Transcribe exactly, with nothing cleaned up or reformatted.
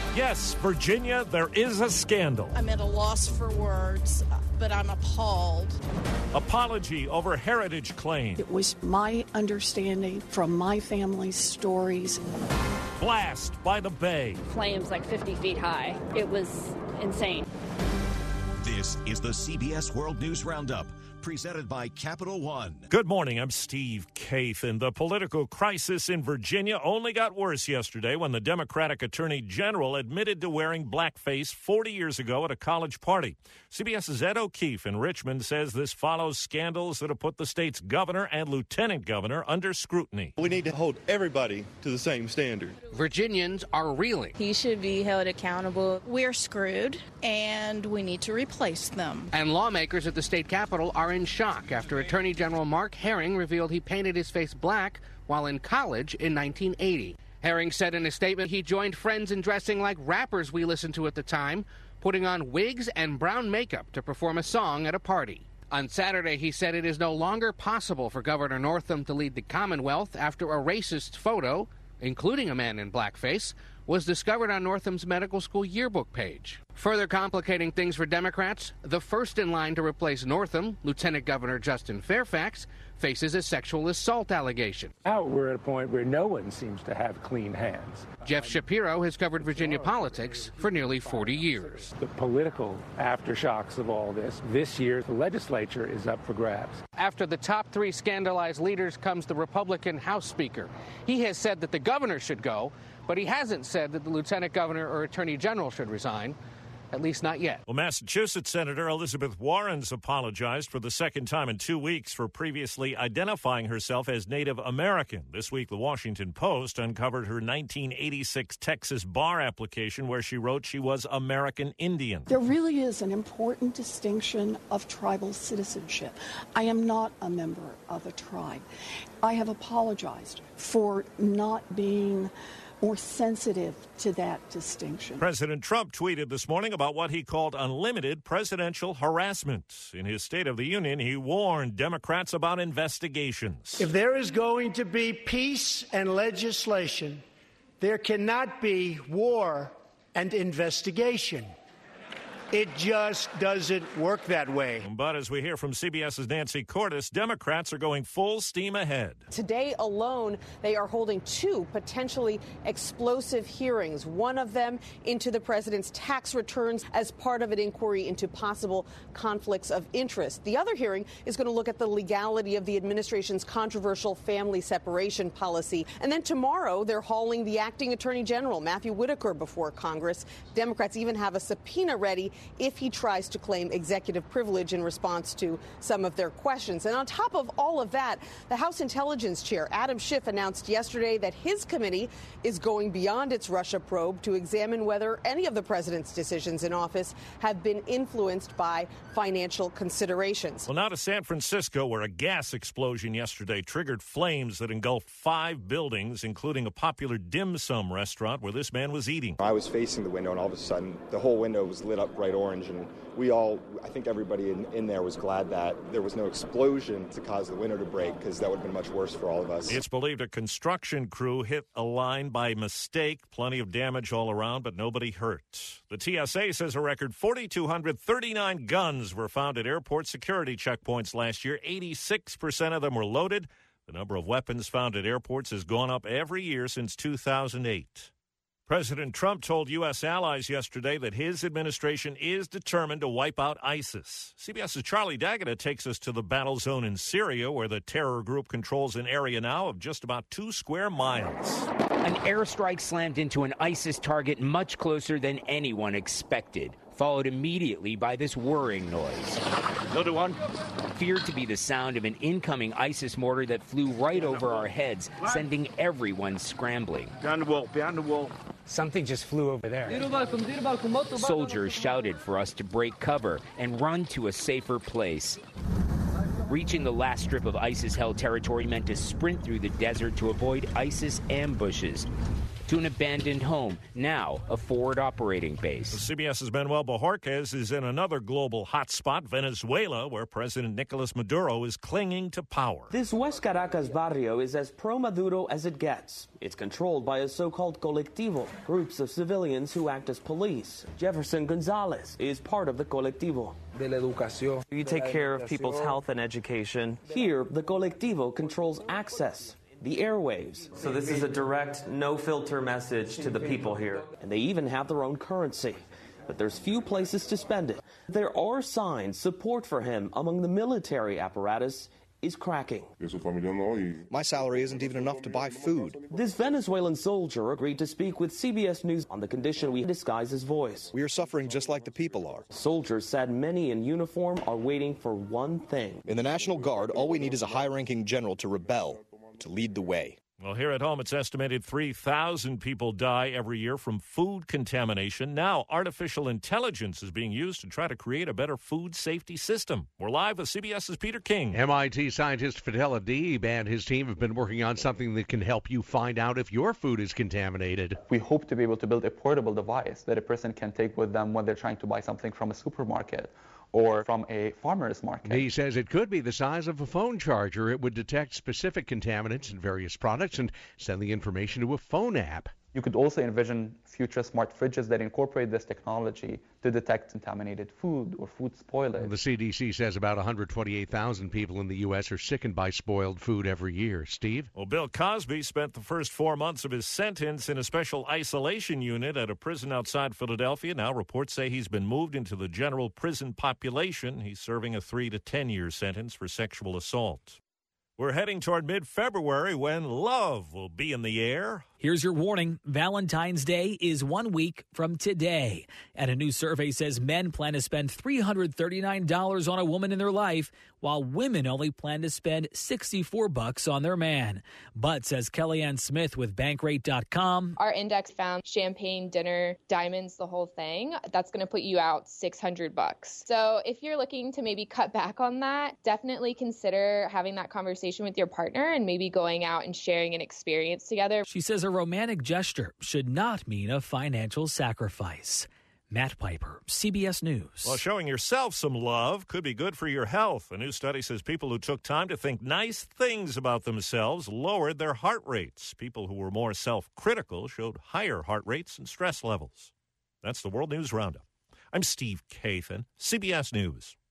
Yes, Virginia, there is a scandal. I'm at a loss for words, but I'm appalled. Apology over heritage claim. It was my understanding from my family's stories. Blast by the Bay. Flames like fifty feet high. It was insane. This is the C B S World News Roundup, presented by Capital One. Good morning, I'm Steve Kathan. The political crisis in Virginia only got worse yesterday when the Democratic Attorney General admitted to wearing blackface forty years ago at a college party. CBS's Ed O'Keefe in Richmond says this follows scandals that have put the state's governor and lieutenant governor under scrutiny. We need to hold everybody to the same standard. Virginians are reeling. He should be held accountable. We're screwed, and we need to replace them. And lawmakers at the state capitol are in shock after Attorney General Mark Herring revealed he painted his face black while in college in nineteen eighty. Herring said in a statement he joined friends in dressing like rappers we listened to at the time, putting on wigs and brown makeup to perform a song at a party. On Saturday, he said it is no longer possible for Governor Northam to lead the Commonwealth after a racist photo, including a man in blackface, was discovered on Northam's medical school yearbook page. Further complicating things for Democrats, the first in line to replace Northam, Lieutenant Governor Justin Fairfax, faces a sexual assault allegation. Now we're at a point where no one seems to have clean hands. Jeff Shapiro has covered Virginia politics for nearly forty years. The political aftershocks of all this, this year the legislature is up for grabs. After the top three scandalized leaders comes the Republican House Speaker. He has said that the governor should go, but he hasn't said that the lieutenant governor or attorney general should resign. At least not yet. Well, Massachusetts Senator Elizabeth Warren's apologized for the second time in two weeks for previously identifying herself as Native American. This week, the Washington Post uncovered her nineteen eighty-six Texas bar application where she wrote she was American Indian. There really is an important distinction of tribal citizenship. I am not a member of a tribe. I have apologized for not being more sensitive to that distinction. President Trump tweeted this morning about what he called unlimited presidential harassment. In his State of the Union, he warned Democrats about investigations. If there is going to be peace and legislation, there cannot be war and investigation. It just doesn't work that way. But as we hear from CBS's Nancy Cordes, Democrats are going full steam ahead. Today alone, they are holding two potentially explosive hearings, one of them into the president's tax returns as part of an inquiry into possible conflicts of interest. The other hearing is going to look at the legality of the administration's controversial family separation policy. And then tomorrow, they're hauling the acting attorney general, Matthew Whitaker, before Congress. Democrats even have a subpoena ready if he tries to claim executive privilege in response to some of their questions. And on top of all of that, the House Intelligence Chair, Adam Schiff, announced yesterday that his committee is going beyond its Russia probe to examine whether any of the president's decisions in office have been influenced by financial considerations. Well, now to San Francisco, where a gas explosion yesterday triggered flames that engulfed five buildings, including a popular dim sum restaurant where this man was eating. I was facing the window, and all of a sudden, the whole window was lit up bright orange, and we all, I think everybody in, in there was glad that there was no explosion to cause the window to break, because that would have been much worse for all of us. It's believed a construction crew hit a line by mistake. Plenty of damage all around, but nobody hurt. The T S A says a record four thousand two hundred thirty-nine guns were found at airport security checkpoints last year. eighty-six percent of them were loaded. The number of weapons found at airports has gone up every year since two thousand eight. President Trump told U S allies yesterday that his administration is determined to wipe out ISIS. CBS's Charlie D'Agata takes us to the battle zone in Syria, where the terror group controls an area now of just about two square miles. An airstrike slammed into an ISIS target much closer than anyone expected, followed immediately by this whirring noise. Another one. Feared to be the sound of an incoming ISIS mortar that flew right over our heads, sending everyone scrambling. Behind the wall, behind the wall. Something just flew over there. Soldiers shouted for us to break cover and run to a safer place. Reaching the last strip of ISIS-held territory meant to sprint through the desert to avoid ISIS ambushes. to an abandoned home, now a forward operating base. CBS's Manuel Bojorquez is in another global hotspot, Venezuela, where President Nicolas Maduro is clinging to power. This West Caracas barrio is as pro-Maduro as it gets. It's controlled by a so-called colectivo, groups of civilians who act as police. Jefferson Gonzalez is part of the colectivo. You take care of people's health and education. Here, the colectivo controls access, the airwaves. So this is a direct, no-filter message to the people here. And they even have their own currency. But there's few places to spend it. There are signs support for him among the military apparatus is cracking. My salary isn't even enough to buy food. This Venezuelan soldier agreed to speak with C B S News on the condition we disguise his voice. We are suffering just like the people are. Soldiers said many in uniform are waiting for one thing. In the National Guard, all we need is a high-ranking general to rebel, to lead the way. Well, here at home, it's estimated three thousand people die every year from food contamination. Now, artificial intelligence is being used to try to create a better food safety system. We're live with CBS's Peter King. M I T scientist Fadel Adib and his team have been working on something that can help you find out if your food is contaminated. We hope to be able to build a portable device that a person can take with them when they're trying to buy something from a supermarket or from a farmer's market. He says it could be the size of a phone charger. It would detect specific contaminants in various products and send the information to a phone app. You could also envision future smart fridges that incorporate this technology to detect contaminated food or food spoilage. The C D C says about one hundred twenty-eight thousand people in the U S are sickened by spoiled food every year. Steve? Well, Bill Cosby spent the first four months of his sentence in a special isolation unit at a prison outside Philadelphia. Now reports say he's been moved into the general prison population. He's serving a three to ten year sentence for sexual assault. We're heading toward mid-February when love will be in the air. Here's your warning. Valentine's Day is one week from today. And a new survey says men plan to spend three hundred thirty-nine dollars on a woman in their life, while women only plan to spend sixty-four bucks on their man. But, says Kellyanne Smith with Bankrate dot com, our index found champagne, dinner, diamonds, the whole thing. That's going to put you out six hundred bucks. So if you're looking to maybe cut back on that, definitely consider having that conversation with your partner and maybe going out and sharing an experience together. She says a romantic gesture should not mean a financial sacrifice. Matt Piper, C B S News. Well, showing yourself some love could be good for your health. A new study says people who took time to think nice things about themselves lowered their heart rates. People who were more self-critical showed higher heart rates and stress levels. That's the World News Roundup. I'm Steve Kathan, C B S News.